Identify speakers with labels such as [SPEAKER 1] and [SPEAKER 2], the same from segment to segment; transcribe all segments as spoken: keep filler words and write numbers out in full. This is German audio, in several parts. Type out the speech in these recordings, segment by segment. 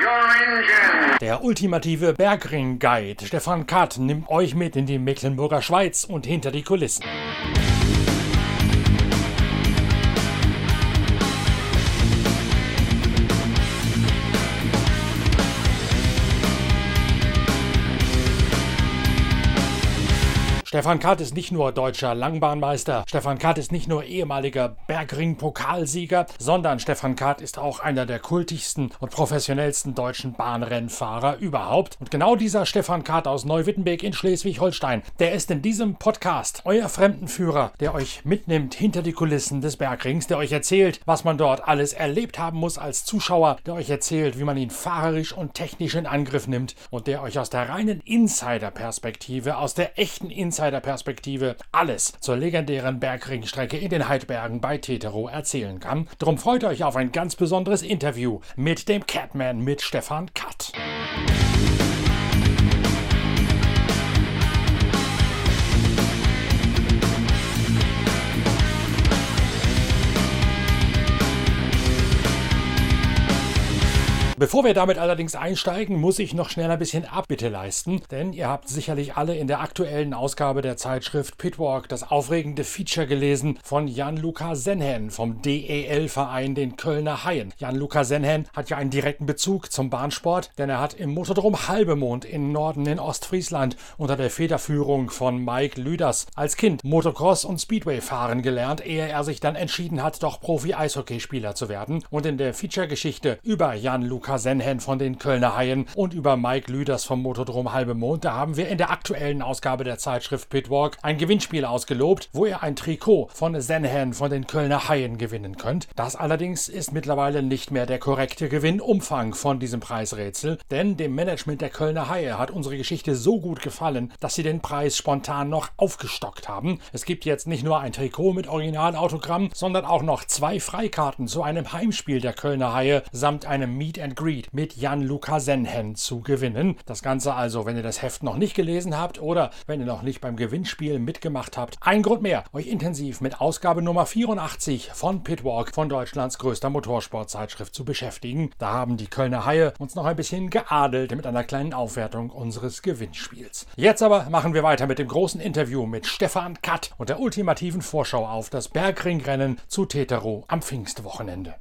[SPEAKER 1] Der ultimative Bergring-Guide Stefan Kath nimmt euch mit in die Mecklenburger Schweiz und hinter die Kulissen. Stefan Kath ist nicht nur deutscher Langbahnmeister, Stefan Kath ist nicht nur ehemaliger Bergring-Pokalsieger, sondern Stefan Kath ist auch einer der kultigsten und professionellsten deutschen Bahnrennfahrer überhaupt. Und genau dieser Stefan Kath aus Neuwittenberg in Schleswig-Holstein, der ist in diesem Podcast euer Fremdenführer, der euch mitnimmt hinter die Kulissen des Bergrings, der euch erzählt, was man dort alles erlebt haben muss als Zuschauer, der euch erzählt, wie man ihn fahrerisch und technisch in Angriff nimmt und der euch aus der reinen Insider-Perspektive, aus der echten Insider Perspektive alles zur legendären Bergringstrecke in den Heidbergen bei Teterow erzählen kann. Drum freut euch auf ein ganz besonderes Interview mit dem Catman, mit Stefan Kath. Bevor wir damit allerdings einsteigen, muss ich noch schnell ein bisschen Abbitte leisten, denn ihr habt sicherlich alle in der aktuellen Ausgabe der Zeitschrift Pitwalk das aufregende Feature gelesen von Jan-Luca Senhen vom D E L-Verein den Kölner Haien. Jan-Luca Senhen hat ja einen direkten Bezug zum Bahnsport, denn er hat im Motodrom Halbemond im Norden in Ostfriesland unter der Federführung von Mike Lüders als Kind Motocross und Speedway fahren gelernt, ehe er sich dann entschieden hat, doch Profi-Eishockeyspieler zu werden. Und in der Feature-Geschichte über Jan-Luca Senhen von den Kölner Haien und über Mike Lüders vom Motodrom Halbemond, da haben wir in der aktuellen Ausgabe der Zeitschrift Pitwalk ein Gewinnspiel ausgelobt, wo ihr ein Trikot von Senhen von den Kölner Haien gewinnen könnt. Das allerdings ist mittlerweile nicht mehr der korrekte Gewinnumfang von diesem Preisrätsel, denn dem Management der Kölner Haie hat unsere Geschichte so gut gefallen, dass sie den Preis spontan noch aufgestockt haben. Es gibt jetzt nicht nur ein Trikot mit Originalautogramm, sondern auch noch zwei Freikarten zu einem Heimspiel der Kölner Haie samt einem Meet and Greet mit Jan-Luca Senhen zu gewinnen. Das Ganze also, wenn ihr das Heft noch nicht gelesen habt oder wenn ihr noch nicht beim Gewinnspiel mitgemacht habt, ein Grund mehr, euch intensiv mit Ausgabe Nummer vierundachtzig von Pitwalk, von Deutschlands größter Motorsportzeitschrift, zu beschäftigen. Da haben die Kölner Haie uns noch ein bisschen geadelt mit einer kleinen Aufwertung unseres Gewinnspiels. Jetzt aber machen wir weiter mit dem großen Interview mit Stefan Kath und der ultimativen Vorschau auf das Bergringrennen zu Teterow am Pfingstwochenende.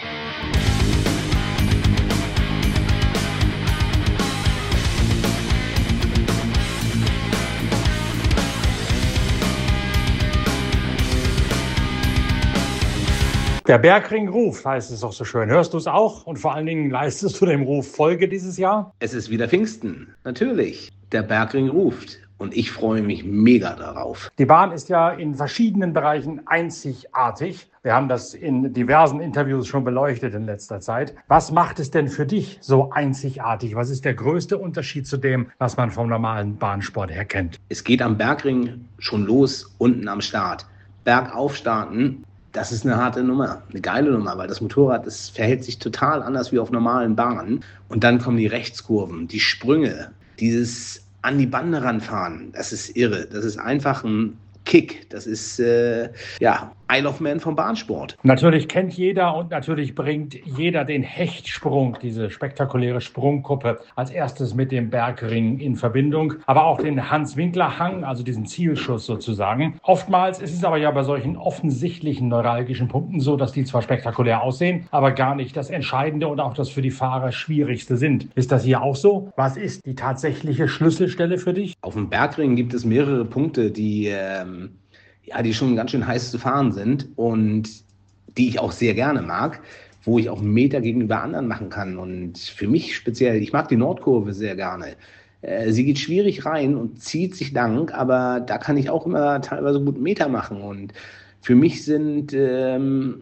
[SPEAKER 1] Der Bergring ruft, heißt es doch so schön. Hörst du es auch? Und vor allen Dingen leistest du dem Ruf Folge dieses Jahr?
[SPEAKER 2] Es ist wieder Pfingsten, natürlich. Der Bergring ruft. Und ich freue mich mega darauf.
[SPEAKER 1] Die Bahn ist ja in verschiedenen Bereichen einzigartig. Wir haben das in diversen Interviews schon beleuchtet in letzter Zeit. Was macht es denn für dich so einzigartig? Was ist der größte Unterschied zu dem, was man vom normalen Bahnsport her kennt?
[SPEAKER 2] Es geht am Bergring schon los, unten am Start. Bergauf starten. Das ist eine harte Nummer, eine geile Nummer, weil das Motorrad, das verhält sich total anders wie auf normalen Bahnen. Und dann kommen die Rechtskurven, die Sprünge, dieses an die Bande ranfahren, das ist irre. Das ist einfach ein Kick. Das ist, äh, ja, Isle of Man vom Bahnsport.
[SPEAKER 1] Natürlich kennt jeder und natürlich bringt jeder den Hechtsprung, diese spektakuläre Sprungkuppe, als erstes mit dem Bergring in Verbindung. Aber auch den Hans-Winkler-Hang, also diesen Zielschuss sozusagen. Oftmals ist es aber ja bei solchen offensichtlichen neuralgischen Punkten so, dass die zwar spektakulär aussehen, aber gar nicht das Entscheidende und auch das für die Fahrer Schwierigste sind. Ist das hier auch so? Was ist die tatsächliche Schlüsselstelle für dich?
[SPEAKER 2] Auf dem Bergring gibt es mehrere Punkte, die... Ähm ja, die schon ganz schön heiß zu fahren sind und die ich auch sehr gerne mag, wo ich auch einen Meter gegenüber anderen machen kann. Und für mich speziell, ich mag die Nordkurve sehr gerne. Äh, sie geht schwierig rein und zieht sich lang, aber da kann ich auch immer teilweise gut einen Meter machen. Und für mich sind ähm,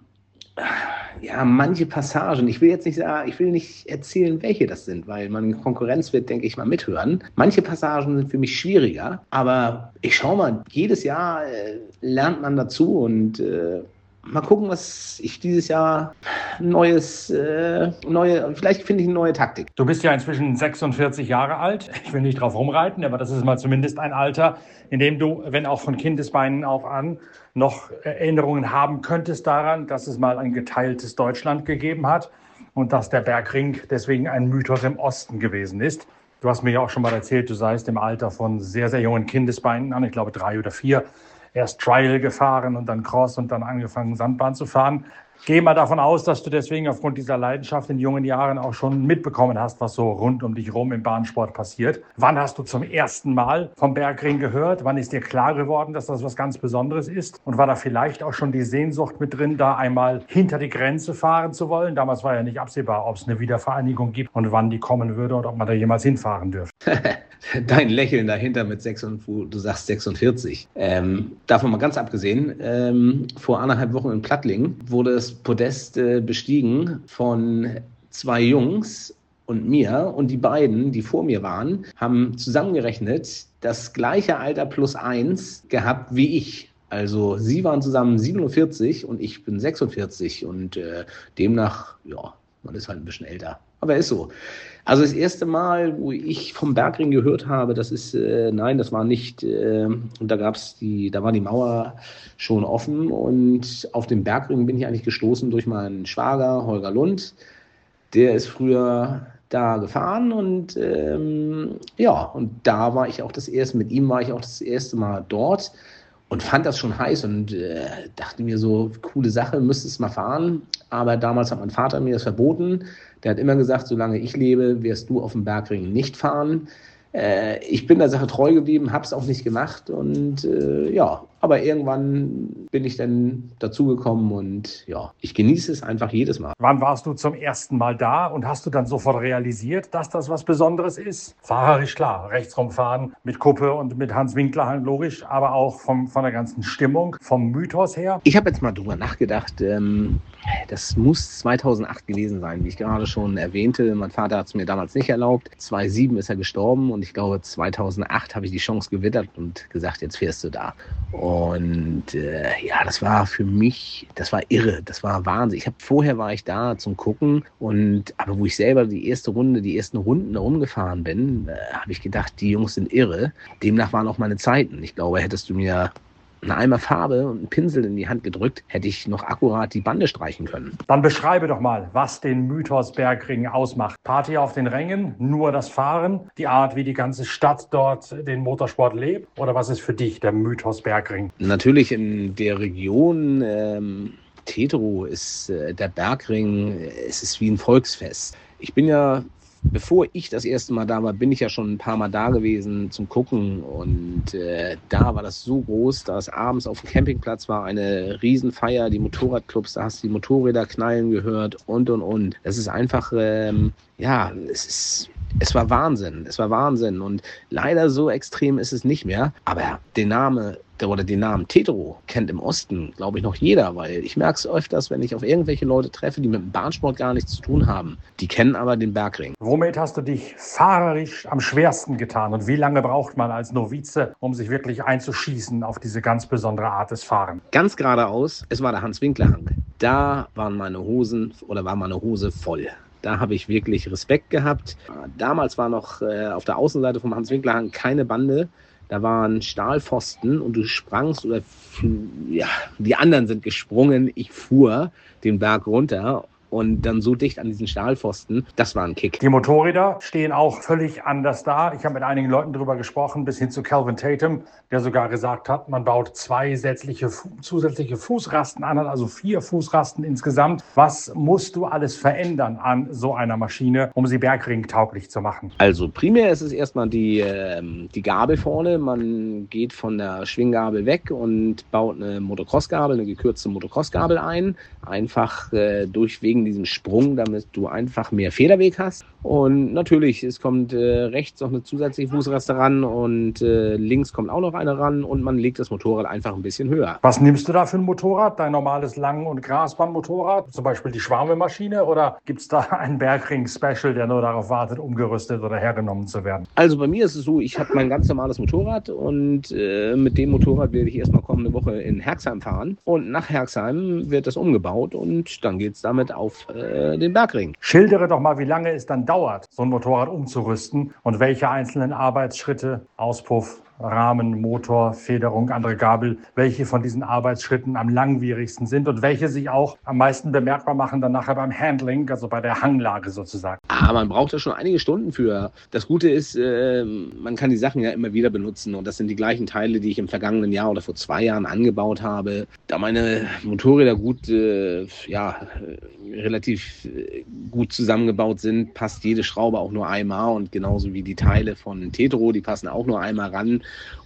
[SPEAKER 2] ja manche Passagen, ich will jetzt nicht sagen, ich will nicht erzählen, welche das sind, weil man in Konkurrenz wird, denke ich mal, mithören. Manche Passagen sind für mich schwieriger, aber ich schaue mal, jedes Jahr äh, lernt man dazu und äh, mal gucken, was ich dieses Jahr neues, äh, neue, vielleicht finde ich eine neue Taktik.
[SPEAKER 1] Du bist ja inzwischen sechsundvierzig Jahre alt. Ich will nicht drauf rumreiten, aber das ist mal zumindest ein Alter, in dem du, wenn auch von Kindesbeinen auf an, noch Erinnerungen haben könntest daran, dass es mal ein geteiltes Deutschland gegeben hat. und dass der Bergring deswegen ein Mythos im Osten gewesen ist. Du hast mir ja auch schon mal erzählt, du seist im Alter von sehr, sehr jungen Kindesbeinen an, ich glaube drei oder vier, erst Trial gefahren und dann Cross und dann angefangen Sandbahn zu fahren. Gehe mal davon aus, dass du deswegen aufgrund dieser Leidenschaft in jungen Jahren auch schon mitbekommen hast, was so rund um dich rum im Bahnsport passiert. Wann hast du zum ersten Mal vom Bergring gehört? Wann ist dir klar geworden, dass das was ganz Besonderes ist? Und war da vielleicht auch schon die Sehnsucht mit drin, da einmal hinter die Grenze fahren zu wollen? Damals war ja nicht absehbar, ob es eine Wiedervereinigung gibt und wann die kommen würde und ob man da jemals hinfahren dürfte.
[SPEAKER 2] Dein Lächeln dahinter mit sechs und du sagst sechsundvierzig. Ähm, davon mal ganz abgesehen, ähm, vor anderthalb Wochen in Plattling wurde das Podest äh, bestiegen von zwei Jungs und mir. Und die beiden, die vor mir waren, haben zusammengerechnet das gleiche Alter plus eins gehabt wie ich. Also sie waren zusammen siebenundvierzig und ich bin sechsundvierzig. Und äh, demnach, ja, man ist halt ein bisschen älter. Aber ist so. Also das erste Mal, wo ich vom Bergring gehört habe, das ist, äh, nein, das war nicht, äh, und da gab's die, da war die Mauer schon offen und auf dem Bergring bin ich eigentlich gestoßen durch meinen Schwager Holger Lund. Der ist früher da gefahren und ähm, ja, und da war ich auch das erste, mit ihm war ich auch das erste Mal dort und fand das schon heiß und äh, dachte mir so, coole Sache, müsstest mal fahren. Aber damals hat mein Vater mir das verboten. Der hat immer gesagt, solange ich lebe, wirst du auf dem Bergring nicht fahren. Äh, ich bin der Sache treu geblieben, habe es auch nicht gemacht. Und äh, ja, aber irgendwann bin ich dann dazugekommen und ja, ich genieße es einfach jedes Mal.
[SPEAKER 1] Wann warst du zum ersten Mal da und hast du dann sofort realisiert, dass das was Besonderes ist? Fahrerisch klar, rechts rumfahren mit Kuppe und mit Hans Winkler, logisch, aber auch vom, von der ganzen Stimmung, vom Mythos her.
[SPEAKER 2] Ich habe jetzt mal drüber nachgedacht, ähm, das muss zweitausendacht gewesen sein, wie ich gerade schon erwähnte. Mein Vater hat es mir damals nicht erlaubt. zweitausendsieben ist er gestorben und ich glaube zweitausendacht habe ich die Chance gewittert und gesagt, jetzt fährst du da. Und äh, ja, das war für mich, das war irre, das war Wahnsinn. Ich habe vorher war ich da zum Gucken und aber wo ich selber die erste Runde, die ersten Runden da rumgefahren bin, äh, habe ich gedacht, die Jungs sind irre. Demnach waren auch meine Zeiten. Ich glaube, hättest du mir einen Eimer Farbe und einen Pinsel in die Hand gedrückt, hätte ich noch akkurat die Bande streichen können.
[SPEAKER 1] Dann beschreibe doch mal, was den Mythos Bergring ausmacht. Party auf den Rängen, nur das Fahren, die Art, wie die ganze Stadt dort den Motorsport lebt? Oder was ist für dich der Mythos Bergring?
[SPEAKER 2] Natürlich in der Region ähm, Tetero ist äh, der Bergring, es ist wie ein Volksfest. Ich bin ja Bevor ich das erste Mal da war, bin ich ja schon ein paar Mal da gewesen zum Gucken und äh, da war das so groß, dass abends auf dem Campingplatz war eine Riesenfeier, die Motorradclubs, da hast du die Motorräder knallen gehört und und und. Das ist einfach, ähm, ja, es ist... Es war Wahnsinn, es war Wahnsinn und leider so extrem ist es nicht mehr. Aber den Namen oder den Namen Tetero kennt im Osten, glaube ich, noch jeder, weil ich merke es öfters, wenn ich auf irgendwelche Leute treffe, die mit dem Bahnsport gar nichts zu tun haben. Die kennen aber den Bergring.
[SPEAKER 1] Womit hast du dich fahrerisch am schwersten getan und wie lange braucht man als Novize, um sich wirklich einzuschießen auf diese ganz besondere Art des Fahrens?
[SPEAKER 2] Ganz geradeaus, es war der Hans-Winkler-Hang. Da waren meine Hosen oder war meine Hose voll. Da habe ich wirklich Respekt gehabt. Damals war noch äh, auf der Außenseite vom Hans-Winkler-Hang keine Bande. Da waren Stahlpfosten und du sprangst oder ja, die anderen sind gesprungen. Ich fuhr den Berg runter und dann so dicht an diesen Stahlpfosten, das war ein Kick.
[SPEAKER 1] Die Motorräder stehen auch völlig anders da. Ich habe mit einigen Leuten darüber gesprochen, bis hin zu Calvin Tatum, der sogar gesagt hat, man baut zwei zusätzliche, zusätzliche Fußrasten an, also vier Fußrasten insgesamt. Was musst du alles verändern an so einer Maschine, um sie bergringtauglich zu machen?
[SPEAKER 2] Also primär ist es erstmal die, ähm, die Gabel vorne. Man geht von der Schwinggabel weg und baut eine Motocross-Gabel, eine gekürzte Motocross-Gabel ein. Einfach äh, durch wegen diesem Sprung, damit du einfach mehr Federweg hast. Und natürlich, es kommt äh, rechts noch eine zusätzliche Fußraste ran und äh, links kommt auch noch eine ran und man legt das Motorrad einfach ein bisschen höher.
[SPEAKER 1] Was nimmst du da für ein Motorrad? Dein normales Lang- und Grasbahnmotorrad? Zum Beispiel die Schwarme-Maschine? Oder gibt es da einen Bergring-Special, der nur darauf wartet, umgerüstet oder hergenommen zu werden?
[SPEAKER 2] Also bei mir ist es so, ich habe mein ganz normales Motorrad und äh, mit dem Motorrad werde ich erstmal kommende Woche in Herxheim fahren. Und nach Herxheim wird das umgebaut und dann geht es damit auf äh, den Bergring.
[SPEAKER 1] Schildere doch mal, wie lange es dann dauert, so ein Motorrad umzurüsten und welche einzelnen Arbeitsschritte, Auspuff, Rahmen, Motor, Federung, andere Gabel, welche von diesen Arbeitsschritten am langwierigsten sind und welche sich auch am meisten bemerkbar machen dann nachher beim Handling, also bei der Hanglage sozusagen.
[SPEAKER 2] Ah, man braucht da schon einige Stunden für. Das Gute ist, äh, man kann die Sachen ja immer wieder benutzen und das sind die gleichen Teile, die ich im vergangenen Jahr oder vor zwei Jahren angebaut habe. Da meine Motorräder gut, äh, ja, relativ äh, gut zusammengebaut sind, passt jede Schraube auch nur einmal und genauso wie die Teile von Tetro, die passen auch nur einmal ran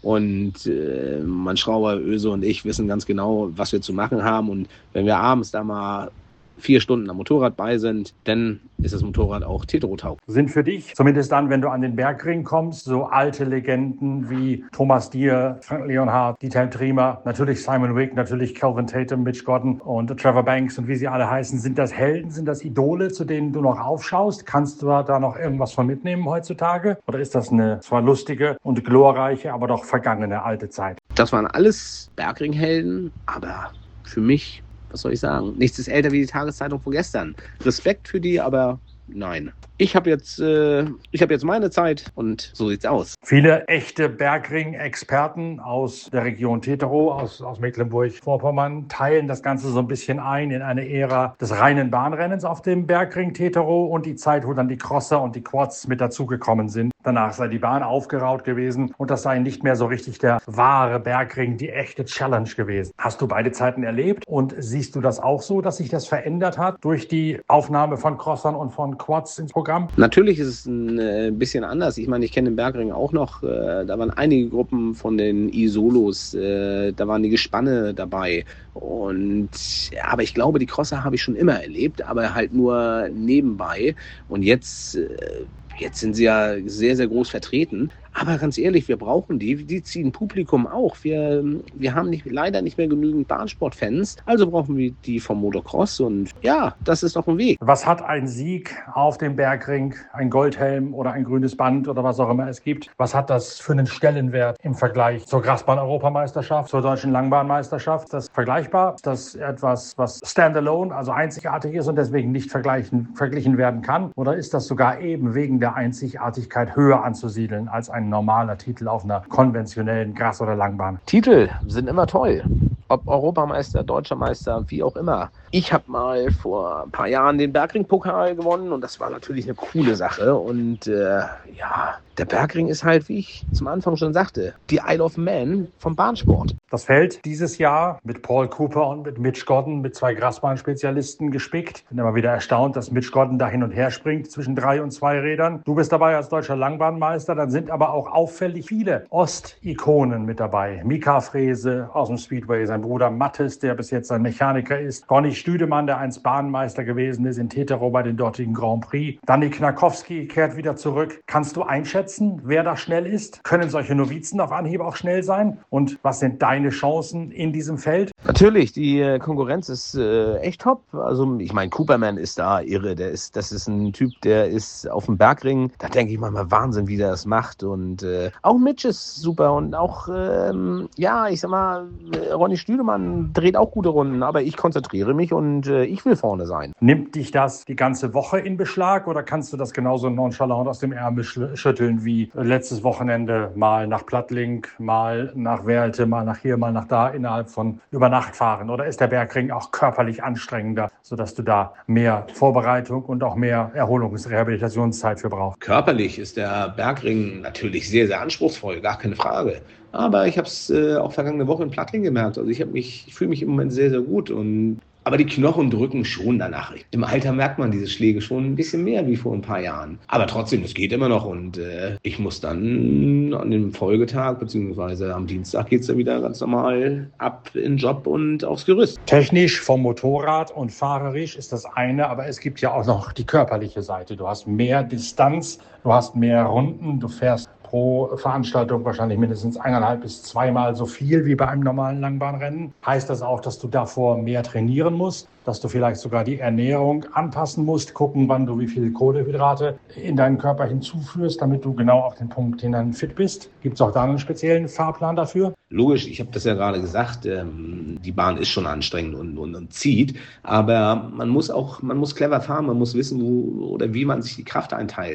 [SPEAKER 2] und äh, mein Schrauber Öse und ich wissen ganz genau, was wir zu machen haben und wenn wir abends da mal vier Stunden am Motorrad bei sind, dann ist das Motorrad auch Tetro-tauglich.
[SPEAKER 1] Sind für dich, zumindest dann, wenn du an den Bergring kommst, so alte Legenden wie Thomas Deere, Frank Leonhardt, Dieter Triemer, natürlich Simon Wick, natürlich Kelvin Tatum, Mitch Gordon und Trevor Banks und wie sie alle heißen, sind das Helden, sind das Idole, zu denen du noch aufschaust? Kannst du da noch irgendwas von mitnehmen heutzutage? Oder ist das eine zwar lustige und glorreiche, aber doch vergangene alte Zeit?
[SPEAKER 2] Das waren alles Bergringhelden, aber für mich, was soll ich sagen? Nichts ist älter wie die Tageszeitung von gestern. Respekt für die, aber nein. Ich habe jetzt, äh, ich habe jetzt meine Zeit und so sieht's aus.
[SPEAKER 1] Viele echte Bergring-Experten aus der Region Tetero, aus, aus Mecklenburg-Vorpommern, teilen das Ganze so ein bisschen ein in eine Ära des reinen Bahnrennens auf dem Bergring Tetero und die Zeit, wo dann die Crosser und die Quads mit dazugekommen sind. Danach sei die Bahn aufgeraut gewesen und das sei nicht mehr so richtig der wahre Bergring, die echte Challenge gewesen. Hast du beide Zeiten erlebt und siehst du das auch so, dass sich das verändert hat durch die Aufnahme von Crossern und von Quads ins Programm?
[SPEAKER 2] Natürlich ist es ein äh, bisschen anders. Ich meine, ich kenne den Bergring auch noch. Äh, da waren einige Gruppen von den I-Solos. Äh, da waren die Gespanne dabei. Und ja, aber ich glaube, die Crosser habe ich schon immer erlebt, aber halt nur nebenbei. Und jetzt, äh, jetzt sind sie ja sehr, sehr groß vertreten. Aber ganz ehrlich, wir brauchen die. Die ziehen Publikum auch. Wir, wir haben nicht, leider nicht mehr genügend Bahnsportfans. Also brauchen wir die vom Motocross. Und ja, das ist doch ein Weg.
[SPEAKER 1] Was hat ein Sieg auf dem Bergring, ein Goldhelm oder ein grünes Band oder was auch immer es gibt? Was hat das für einen Stellenwert im Vergleich zur Grasbahn-Europameisterschaft, zur deutschen Langbahnmeisterschaft? Ist das vergleichbar? Ist das etwas, was standalone, also einzigartig ist und deswegen nicht vergleichen, verglichen werden kann? Oder ist das sogar eben wegen der Einzigartigkeit höher anzusiedeln als ein ein normaler Titel auf einer konventionellen Gras- oder Langbahn?
[SPEAKER 2] Titel sind immer toll. Ob Europameister, Deutscher Meister, wie auch immer. Ich habe mal vor ein paar Jahren den Bergring-Pokal gewonnen und das war natürlich eine coole Sache. Und äh, ja, der Bergring ist halt, wie ich zum Anfang schon sagte, die Isle of Man vom Bahnsport.
[SPEAKER 1] Das Feld dieses Jahr mit Paul Cooper und mit Mitch Gordon, mit zwei Grasbahn-Spezialisten gespickt. Bin immer wieder erstaunt, dass Mitch Gordon da hin und her springt zwischen drei und zwei Rädern. Du bist dabei als deutscher Langbahnmeister. Dann sind aber auch auffällig viele Ost-Ikonen mit dabei. Mika Frese aus dem Speedway, sein Bruder Mattes, der bis jetzt ein Mechaniker ist. Ronny Stüdemann, der einst Bahnmeister gewesen ist in Tetero bei den dortigen Grand Prix. Danny Knakowski kehrt wieder zurück. Kannst du einschätzen, wer da schnell ist? Können solche Novizen auf Anhieb auch schnell sein? Und was sind deine Chancen in diesem Feld?
[SPEAKER 2] Natürlich, die äh, Konkurrenz ist äh, echt top. Also ich meine, Cooperman ist da irre. Der ist, das ist ein Typ, der ist auf dem Bergring. Da denke ich mal, mal Wahnsinn, wie der das macht. Und äh, auch Mitch ist super. Und auch, ähm, ja, ich sag mal, Ronny Stüdemann dreht auch gute Runden. Aber ich konzentriere mich und äh, ich will vorne sein.
[SPEAKER 1] Nimmt dich das die ganze Woche in Beschlag oder kannst du das genauso nonchalant aus dem Ärmel schütteln wie letztes Wochenende mal nach Plattling, mal nach Werlte, mal nach hier, mal nach da innerhalb von über Nacht fahren? Oder ist der Bergring auch körperlich anstrengender, sodass du da mehr Vorbereitung und auch mehr Erholungs- und Rehabilitationszeit für brauchst?
[SPEAKER 2] Körperlich ist der Bergring natürlich sehr, sehr anspruchsvoll, gar keine Frage. Aber ich habe es äh, auch vergangene Woche in Plattling gemerkt. Also ich habe mich, ich fühle mich im Moment sehr, sehr gut. Und aber die Knochen drücken schon danach. Im Alter merkt man diese Schläge schon ein bisschen mehr wie vor ein paar Jahren. Aber trotzdem, es geht immer noch. Und äh, ich muss dann an dem Folgetag, beziehungsweise am Dienstag geht es dann wieder ganz normal ab in den Job und aufs Gerüst.
[SPEAKER 1] Technisch vom Motorrad und fahrerisch ist das eine, aber es gibt ja auch noch die körperliche Seite. Du hast mehr Distanz, du hast mehr Runden, du fährst pro Veranstaltung wahrscheinlich mindestens eineinhalb bis zweimal so viel wie bei einem normalen Langbahnrennen. Heißt das auch, dass du davor mehr trainieren musst, dass du vielleicht sogar die Ernährung anpassen musst, gucken, wann du wie viel Kohlenhydrate in deinen Körper hinzuführst, damit du genau auf den Punkt hin dann fit bist? Gibt es auch da einen speziellen Fahrplan dafür?
[SPEAKER 2] Logisch, ich habe das ja gerade gesagt, ähm, die Bahn ist schon anstrengend und, und, und zieht, aber man muss auch, man muss clever fahren, man muss wissen, wo oder wie man sich die Kraft einteilt.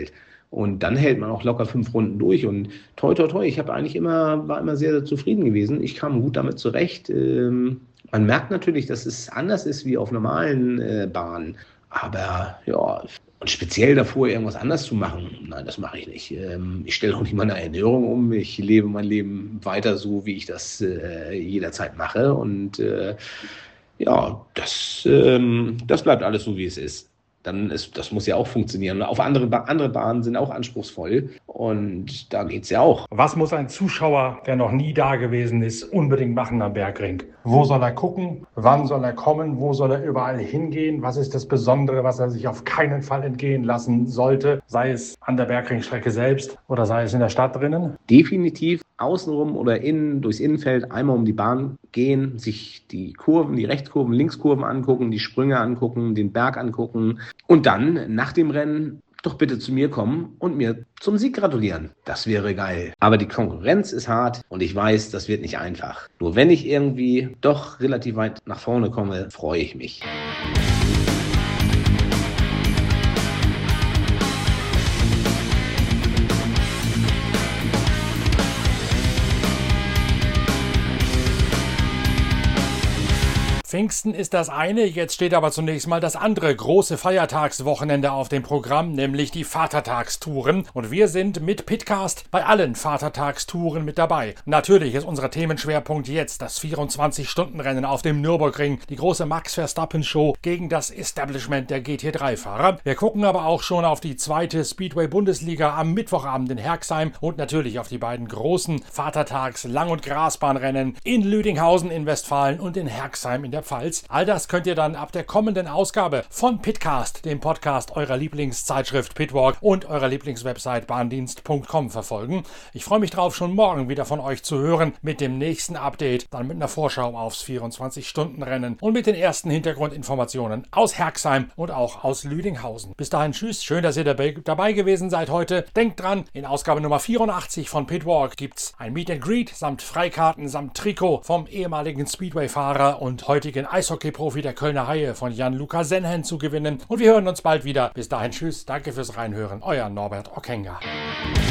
[SPEAKER 2] Und dann hält man auch locker fünf Runden durch. Und toi, toi, toi, ich habe eigentlich immer, war immer sehr, sehr zufrieden gewesen. Ich kam gut damit zurecht. Ähm, man merkt natürlich, dass es anders ist wie auf normalen äh, Bahnen. Aber ja, und speziell davor irgendwas anders zu machen, nein, das mache ich nicht. Ähm, ich stelle auch nicht meine Ernährung um. Ich lebe mein Leben weiter so, wie ich das äh, jederzeit mache. Und äh, ja, das, ähm, das bleibt alles so, wie es ist. Dann ist, das muss ja auch funktionieren. Auf andere, ba- andere Bahnen sind auch anspruchsvoll und da geht's ja auch.
[SPEAKER 1] Was muss ein Zuschauer, der noch nie da gewesen ist, unbedingt machen am Bergring? Wo soll er gucken? Wann soll er kommen? Wo soll er überall hingehen? Was ist das Besondere, was er sich auf keinen Fall entgehen lassen sollte? Sei es an der Bergringstrecke selbst oder sei es in der Stadt drinnen?
[SPEAKER 2] Definitiv außenrum oder innen, durchs Innenfeld einmal um die Bahn gehen, sich die Kurven, die Rechtskurven, Linkskurven angucken, die Sprünge angucken, den Berg angucken und dann nach dem Rennen doch bitte zu mir kommen und mir zum Sieg gratulieren. Das wäre geil. Aber die Konkurrenz ist hart und ich weiß, das wird nicht einfach. Nur wenn ich irgendwie doch relativ weit nach vorne komme, freue ich mich.
[SPEAKER 1] Pfingsten ist das eine, jetzt steht aber zunächst mal das andere große Feiertagswochenende auf dem Programm, nämlich die Vatertagstouren. Und wir sind mit Pitcast bei allen Vatertagstouren mit dabei. Natürlich ist unser Themenschwerpunkt jetzt das vierundzwanzig-Stunden-Rennen auf dem Nürburgring, die große Max Verstappen-Show gegen das Establishment der G T drei Fahrer. Wir gucken aber auch schon auf die zweite Speedway-Bundesliga am Mittwochabend in Herxheim und natürlich auf die beiden großen Vatertags-Lang- und Grasbahnrennen in Lüdinghausen in Westfalen und in Herxheim in der Pfalz. All das könnt ihr dann ab der kommenden Ausgabe von Pitcast, dem Podcast eurer Lieblingszeitschrift Pitwalk und eurer Lieblingswebsite bahndienst punkt com verfolgen. Ich freue mich drauf, schon morgen wieder von euch zu hören mit dem nächsten Update, dann mit einer Vorschau aufs vierundzwanzig-Stunden-Rennen und mit den ersten Hintergrundinformationen aus Herxheim und auch aus Lüdinghausen. Bis dahin, tschüss, schön, dass ihr dabei, dabei gewesen seid heute. Denkt dran, in Ausgabe Nummer vierundachtzig von Pitwalk gibt's ein Meet and Greet samt Freikarten samt Trikot vom ehemaligen Speedway-Fahrer und heutigen Eishockey-Profi der Kölner Haie von Jan-Luca Senhen zu gewinnen. Und wir hören uns bald wieder. Bis dahin, tschüss, danke fürs Reinhören. Euer Norbert Ockenga.